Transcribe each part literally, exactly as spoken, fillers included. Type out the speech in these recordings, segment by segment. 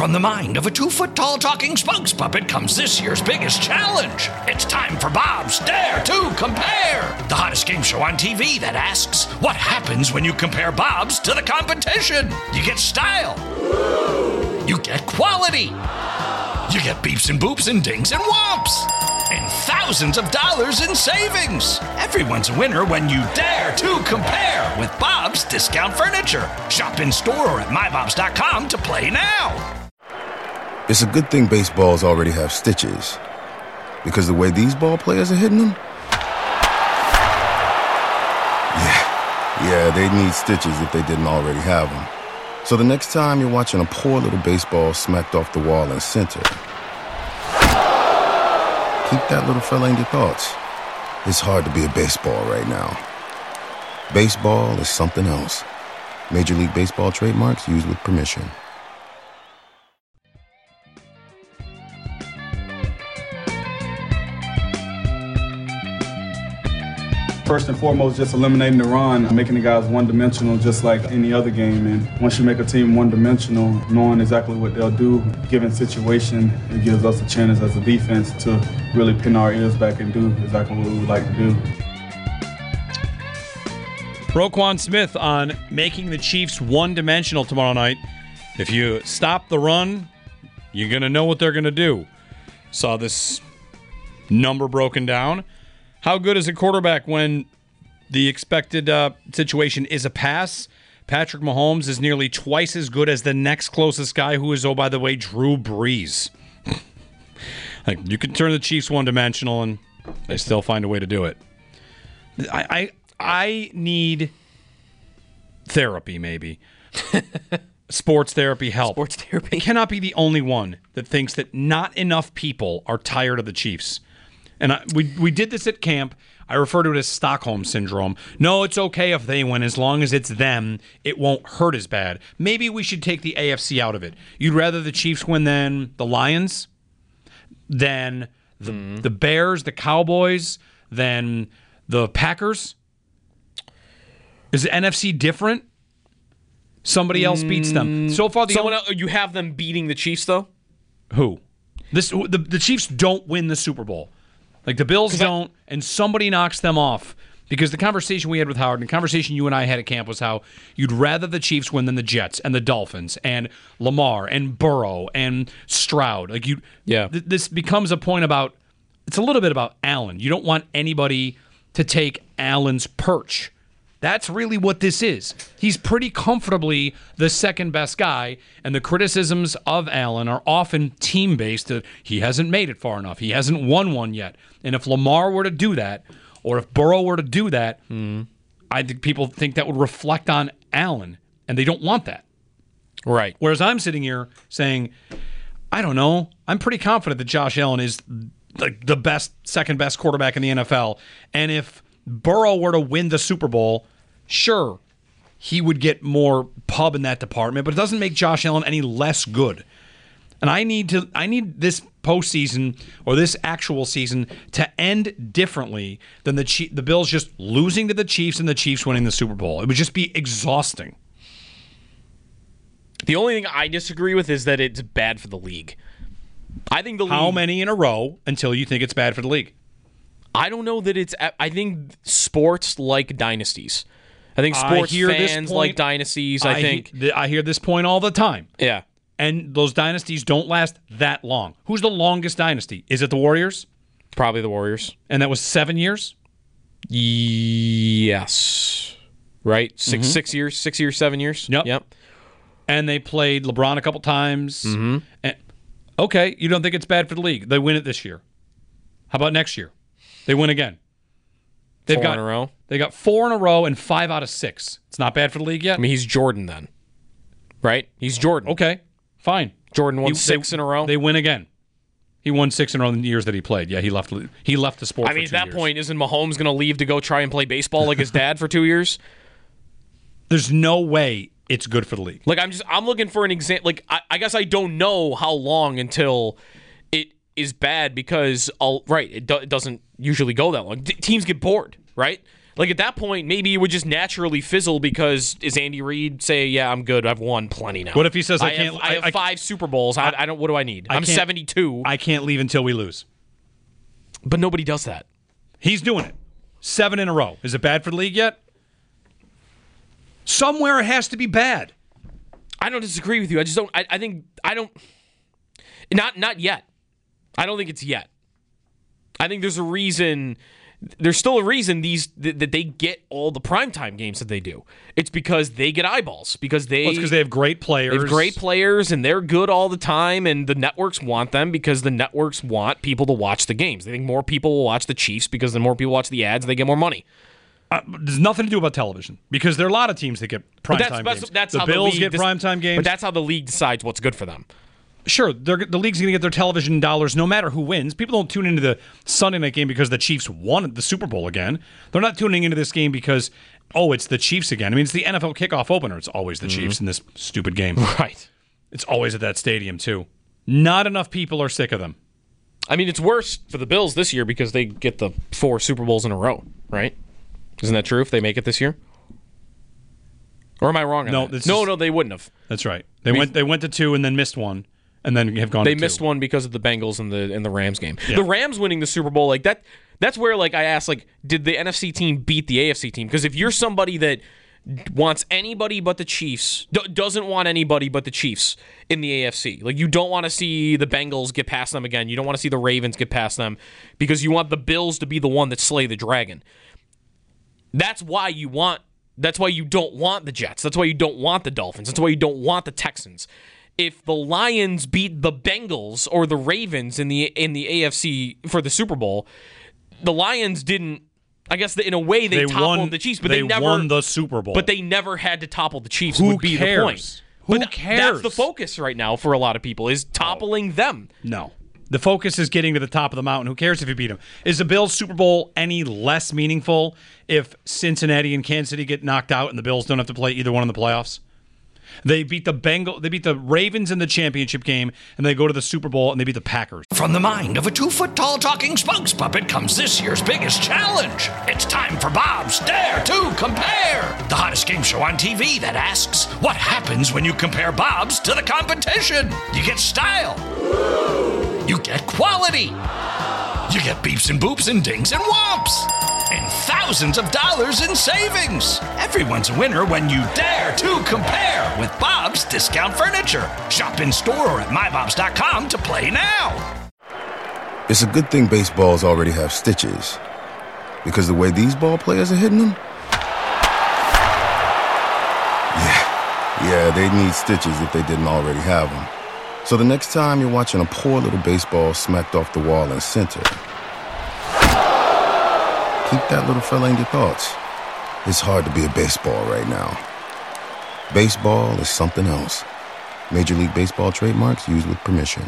From the mind of a two-foot-tall talking spokes puppet comes this year's biggest challenge. It's time for Bob's Dare to Compare, the hottest game show on T V that asks, what happens when you compare Bobs to the competition? You get style. You get quality. You get beeps and boops and dings and whomps. And thousands of dollars in savings. Everyone's a winner when you dare to compare with Bob's Discount Furniture. Shop in store or at my bobs dot com to play now. It's a good thing baseballs already have stitches, because the way these ball players are hitting them, yeah, yeah, they need stitches if they didn't already have them. So the next time you're watching a poor little baseball smacked off the wall in center, keep that little fella in your thoughts. It's hard to be a baseball right now. Baseball is something else. Major League Baseball trademarks used with permission. First and foremost, just eliminating the run, making the guys one-dimensional just like any other game. And once you make a team one-dimensional, knowing exactly what they'll do, given situation, it gives us a chance as a defense to really pin our ears back and do exactly what we would like to do. Roquan Smith on making the Chiefs one-dimensional tomorrow night. If you stop the run, you're going to know what they're going to do. Saw this number broken down. How good is a quarterback when the expected uh, situation is a pass? Patrick Mahomes is nearly twice as good as the next closest guy, who is, oh, by the way, Drew Brees. Like, you can turn the Chiefs one-dimensional, and they still find a way to do it. I I, I need therapy, maybe. Sports therapy help. Sports therapy. I cannot be the only one that thinks that not enough people are tired of the Chiefs. And I, we we did this at camp. I refer to it as Stockholm Syndrome. No, it's okay if they win. As long as it's them, it won't hurt as bad. Maybe we should take the A F C out of it. You'd rather the Chiefs win than the Lions, than the, mm. the Bears, the Cowboys, than the Packers? Is the N F C different? Somebody else beats them. So far, the Someone only, else, you have them beating the Chiefs, though? Who? This the, the Chiefs don't win the Super Bowl. Like, the Bills don't, I, and somebody knocks them off. Because the conversation we had with Howard, and the conversation you and I had at camp, was how you'd rather the Chiefs win than the Jets and the Dolphins and Lamar and Burrow and Stroud. Like, you, yeah. th- this becomes a point about, it's a little bit about Allen. You don't want anybody to take Allen's perch. That's really what this is. He's pretty comfortably the second best guy, and the criticisms of Allen are often team-based. That he hasn't made it far enough. He hasn't won one yet. And if Lamar were to do that, or if Burrow were to do that, mm. I think people think that would reflect on Allen, and they don't want that. Right. Whereas I'm sitting here saying, I don't know. I'm pretty confident that Josh Allen is like the best, second best quarterback in the N F L. And if Burrow were to win the Super Bowl, sure, he would get more pub in that department, but it doesn't make Josh Allen any less good. And I need to I need this postseason, or this actual season, to end differently than the Chief, the Bills just losing to the Chiefs and the Chiefs winning the Super Bowl. It would just be exhausting. The only thing I disagree with is that it's bad for the league. I think the league... How many in a row until you think it's bad for the league? I don't know that it's... I think sports like dynasties. I think sports I hear fans point, like dynasties. I, I think... He, I hear this point all the time. Yeah. And those dynasties don't last that long. Who's the longest dynasty? Is it the Warriors? Probably the Warriors. And that was seven years? Yes. Right? Six mm-hmm. six years? Six years, seven years? Yep. Yep. And they played LeBron a couple times. Mm-hmm. And, okay, you don't think it's bad for the league. They win it this year. How about next year? They win again. They've four got, in a row? They got four in a row and five out of six. It's not bad for the league yet? I mean, he's Jordan then. Right? He's Jordan. Okay, fine. Jordan won he, six they, in a row? They win again. He won six in a row in the years that he played. Yeah, he left He left the sport I mean, for two at that years. point, isn't Mahomes going to leave to go try and play baseball like his dad for two years? There's no way it's good for the league. Like, I'm just, I'm looking for an example. Like, I, I guess I don't know how long until it is bad because, I'll, right, it, do, it doesn't usually go that long. D- teams get bored, right? Like, at that point, maybe it would just naturally fizzle because is Andy Reid say, yeah, I'm good. I've won plenty now. What if he says, I, I can't... Have, I have I, five I, Super Bowls. I, I don't. What do I need? I I'm seventy-two. I can't leave until we lose. But nobody does that. He's doing it. Seven in a row. Is it bad for the league yet? Somewhere it has to be bad. I don't disagree with you. I just don't. I, I think I don't. Not not yet. I don't think it's yet. I think there's a reason. There's still a reason these that, that they get all the primetime games that they do. It's because they get eyeballs. Because they. Well, it's because they have great players. They have great players, and they're good all the time. And the networks want them because the networks want people to watch the games. They think more people will watch the Chiefs because the more people watch the ads, they get more money. Uh, there's nothing to do about television because there are a lot of teams that get primetime games. That's, that's the how Bills the get dis- primetime games. But that's how the league decides what's good for them. Sure, the league's going to get their television dollars no matter who wins. People don't tune into the Sunday night game because the Chiefs won the Super Bowl again. They're not tuning into this game because, oh, it's the Chiefs again. I mean, it's the N F L kickoff opener. It's always the mm-hmm. Chiefs in this stupid game. Right. It's always at that stadium, too. Not enough people are sick of them. I mean, it's worse for the Bills this year because they get the four Super Bowls in a row, right? Isn't that true if they make it this year? Or am I wrong on no, that? No, just, no, they wouldn't have. That's right. They I mean, went They went to two and then missed one. And then have gone. They to missed two. one because of the Bengals and the and the Rams game. Yeah. The Rams winning the Super Bowl, like that. That's where, like, I asked, like, did the N F C team beat the A F C team? Because if you're somebody that wants anybody but the Chiefs, d- doesn't want anybody but the Chiefs in the A F C, like, you don't want to see the Bengals get past them again. You don't want to see the Ravens get past them because you want the Bills to be the one that slay the dragon. That's why you want. That's why you don't want the Jets. That's why you don't want the Dolphins. That's why you don't want the Texans. If the Lions beat the Bengals or the Ravens in the in the A F C for the Super Bowl, the Lions didn't. I guess in a way they, they toppled won, the Chiefs, but they, they never won the Super Bowl. But they never had to topple the Chiefs. Who would be cares? the point. Who but cares? That's the focus right now for a lot of people is toppling oh. them. No. The focus is getting to the top of the mountain. Who cares if you beat them? Is the Bills' Super Bowl any less meaningful if Cincinnati and Kansas City get knocked out and the Bills don't have to play either one in the playoffs? They beat the Bengal, they beat the Ravens in the championship game, and they go to the Super Bowl and they beat the Packers. From the mind of a two-foot-tall talking spokes puppet comes this year's biggest challenge. It's time for Bob's Dare to Compare, the hottest game show on T V that asks, what happens when you compare Bob's to the competition? You get style. You get quality. You get beeps and boops and dings and whomps. And thousands of dollars in savings. Everyone's a winner when you dare to compare with Bob's Discount Furniture. Shop in store or at my bobs dot com to play now. It's a good thing baseballs already have stitches. Because the way these ball players are hitting them? Yeah, yeah, they need stitches if they didn't already have them. So the next time you're watching a poor little baseball smacked off the wall in center, keep that little fella in your thoughts. It's hard to be a baseball right now. Baseball is something else. Major League Baseball trademarks used with permission.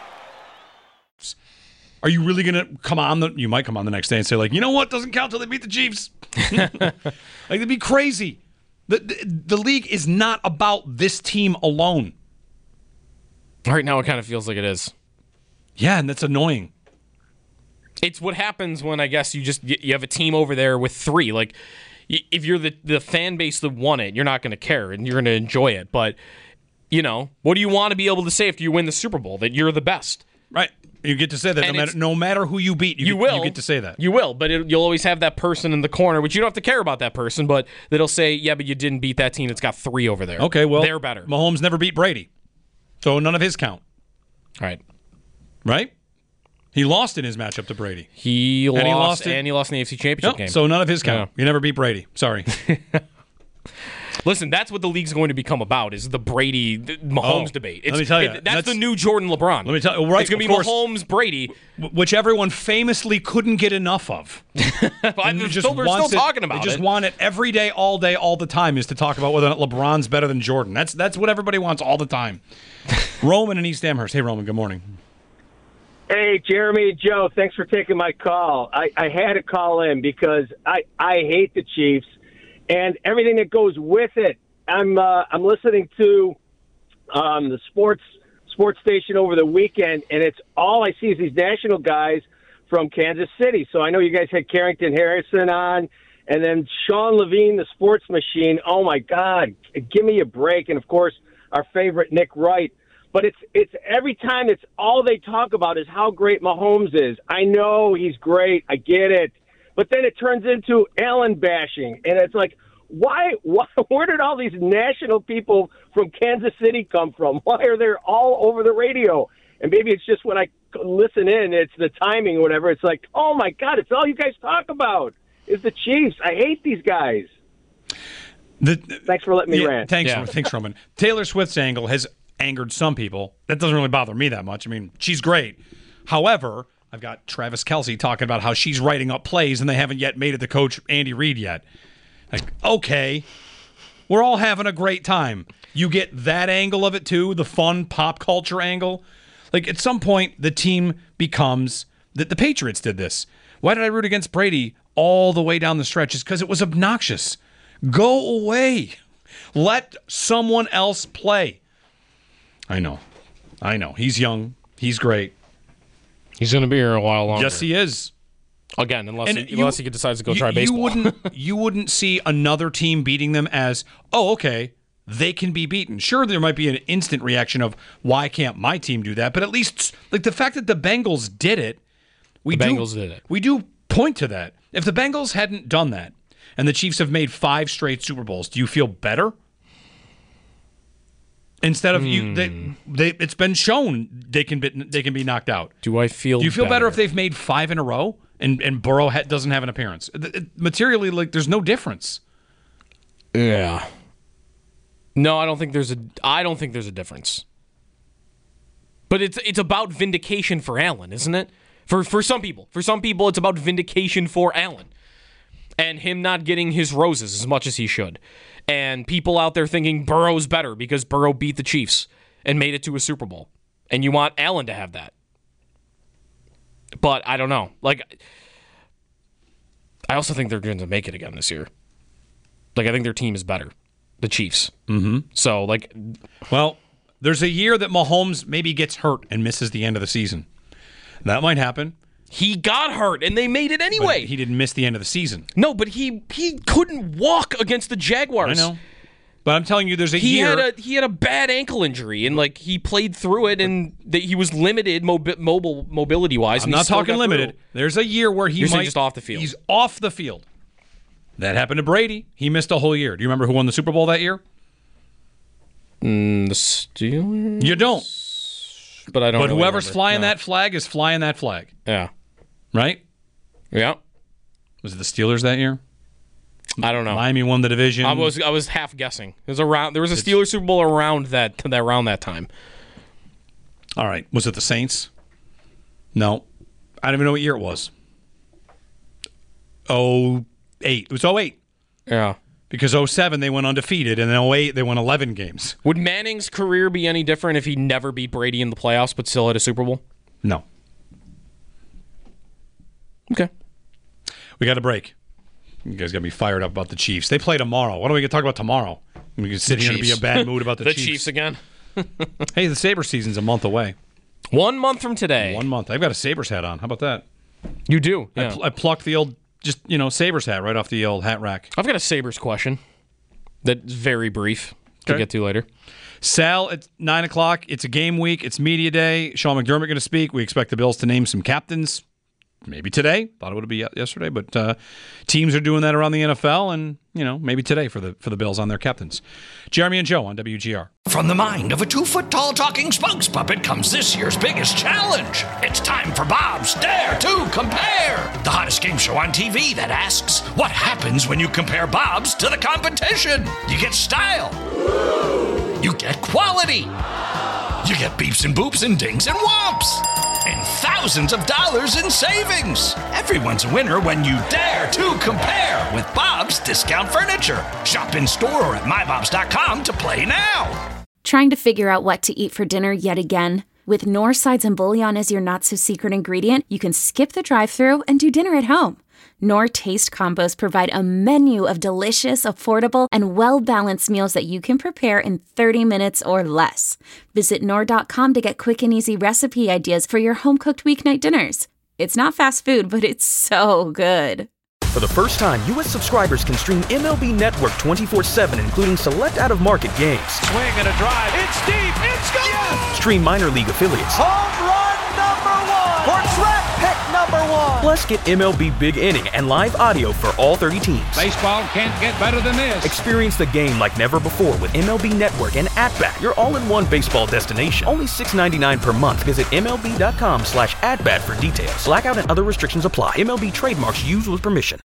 Are you really going to come on? The, you might come on the next day and say, like, you know what? Doesn't count till they beat the Chiefs. Like, it'd be crazy. The, the, the league is not about this team alone. Right now, it kind of feels like it is. Yeah, and that's annoying. It's what happens when, I guess, you just you have a team over there with three. Like, if you're the, the fan base that won it, you're not going to care, and you're going to enjoy it. But, you know, what do you want to be able to say after you win the Super Bowl? That you're the best. Right. You get to say that no matter, no matter who you beat. You, you get, will. You get to say that. You will, but it, you'll always have that person in the corner, which you don't have to care about that person, but that'll say, yeah, but you didn't beat that team that's got three over there. Okay, well, they're better. Mahomes never beat Brady, so none of his count. Right. Right? He lost in his matchup to Brady. He lost, and he lost, and he lost in the A F C Championship no, game. So none of his count. Yeah. You never beat Brady. Sorry. Listen, that's what the league's going to become about, is the Brady Mahomes oh, debate. It's, let me tell you. It, that's, that's the new Jordan LeBron. Let me tell you. Right, it's going to be course, Mahomes Brady. Which everyone famously couldn't get enough of. I'm just still, we're still it, talking about it. They just want it every day, all day, all the time, is to talk about whether or not LeBron's better than Jordan. That's, that's what everybody wants all the time. Roman in East Amherst. Hey, Roman, good morning. Hey, Jeremy and Joe, thanks for taking my call. I, I had to call in because I, I hate the Chiefs and everything that goes with it. I'm uh, I'm listening to um, the sports sports station over the weekend, and it's all I see is these national guys from Kansas City. So I know you guys had Carrington Harrison on, And then Sean Levine, the sports machine. Oh, my God. Give me a break. And, of course, our favorite Nick Wright. But it's it's every time it's all they talk about is how great Mahomes is. I know he's great. I get it. But then it turns into Allen bashing. And it's like, why, why? Where did all these national people from Kansas City come from? Why are they all over the radio? And maybe it's just when I listen in, it's the timing or whatever. It's like, oh, my God, it's all you guys talk about is the Chiefs. I hate these guys. The, thanks for letting me yeah, rant. Thanks, Yeah. thanks, Roman. Taylor Swift's angle has angered some people. That doesn't really bother me that much. I mean, she's great. However, I've got Travis Kelce talking about how she's writing up plays and they haven't yet made it to Coach Andy Reid yet. Like, okay, we're all having a great time. You get that angle of it too, the fun pop culture angle. Like, at some point, the team becomes that the Patriots did this. Why did I root against Brady all the way down the stretch? It's because it was obnoxious. Go away. Let someone else play. I know. I know. He's young. He's great. He's going to be here a while longer. Yes, he is. Again, unless And he, you- unless he decides to go you, try baseball. You wouldn't, you wouldn't see another team beating them as, oh, okay, they can be beaten. Sure, there might be an instant reaction of, why can't my team do that? But at least, like, the fact that the Bengals did it, we The do, Bengals did it. We do point to that. If the Bengals hadn't done that, and the Chiefs have made five straight Super Bowls, do you feel better? Instead of Hmm. you, they, they, it's been shown they can be, they can be knocked out. Do I feel Do you feel better, better if they've made five in a row and and Burrow ha- doesn't have an appearance? It- it- materially, like, there's no difference. Yeah. No, I don't think there's a. I don't think there's a difference. But it's it's about vindication for Allen, isn't it? For for some people, for some people, it's about vindication for Allen, and him not getting his roses as much as he should, and people out there thinking Burrow's better because Burrow beat the Chiefs and made it to a Super Bowl, and you want Allen to have that. But I don't know. Like, I also think they're going to make it again this year. Like, I think their team is better. The Chiefs. Mm-hmm. So, like... Well, there's a year that Mahomes maybe gets hurt and misses the end of the season. That might happen. He got hurt, and they made it But anyway. he didn't miss the end of the season. No, but he he couldn't walk against the Jaguars. I know. But I'm telling you, there's a He year... had a he had a bad ankle injury, and like he played through it, and the, he was limited mobi- mobile mobility wise. I'm not talking limited. There's a year where he You're saying might... just off the field. He's off the field. That happened to Brady. He missed a whole year. Do you remember who won the Super Bowl that year? Mm, the Steelers, You don't. but I don't. But really whoever's remember. flying No. that flag is flying that flag. yeah, Right? yeah. Was it the Steelers that year? I don't know. Miami won the division. I was I was half guessing. It was around. There was a Steelers Super Bowl around that that around that time. All right. Was it the Saints? No. I don't even know what year it was. oh eight. It was oh eight. Yeah. Because oh seven they went undefeated, and then oh eight they won eleven games. Would Manning's career be any different if he never beat Brady in the playoffs but still had a Super Bowl? No. Okay. We got a break. You guys got to be fired up about the Chiefs. They play tomorrow. What are we going to talk about tomorrow? We can sit here and be Chiefs. a bad mood about the, The Chiefs. Chiefs again. Hey, the Sabres season's a month away. One month from today. One month. I've got a Sabres hat on. How about that? You do. I, Yeah. pl- I plucked the old, just, you know, Sabres hat right off the old hat rack. I've got a Sabres question that's very brief to Okay. get to later. Sal, at nine o'clock. It's a game week. It's media day. Sean McDermott going to speak. We expect the Bills to name some captains. Maybe today. Thought it would be yesterday, but uh, teams are doing that around the N F L, and you know maybe today for the for the Bills on their captains. Jeremy and Joe on W G R. From the mind of a two-foot-tall talking spokes puppet comes this year's biggest challenge. It's time for Bob's Dare to Compare, the hottest game show on T V that asks, what happens when you compare Bob's to the competition? You get style. You get quality. You get beeps and boops and dings and whomps. And thousands of dollars in savings. Everyone's a winner when you dare to compare with Bob's Discount Furniture. Shop in store or at my bobs dot com to play now. Trying to figure out what to eat for dinner yet again? With Knorr sides and bouillon as your not-so-secret ingredient, you can skip the drive-thru and do dinner at home. Knorr Taste Combos provide a menu of delicious, affordable, and well-balanced meals that you can prepare in thirty minutes or less. Visit Knorr dot com to get quick and easy recipe ideas for your home-cooked weeknight dinners. It's not fast food, but it's so good. For the first time, U S subscribers can stream M L B Network twenty-four seven, including select out-of-market games. Swing and a drive. It's deep. It's gone. Yes! Stream minor league affiliates. Home run number one. Or draft pick number one. Plus, get M L B Big Inning and live audio for all thirty teams. Baseball can't get better than this. Experience the game like never before with M L B Network and At-Bat, your all-in-one baseball destination. Only six dollars and ninety-nine cents per month. Visit M L B dot com slash at bat for details. Blackout and other restrictions apply. M L B trademarks used with permission.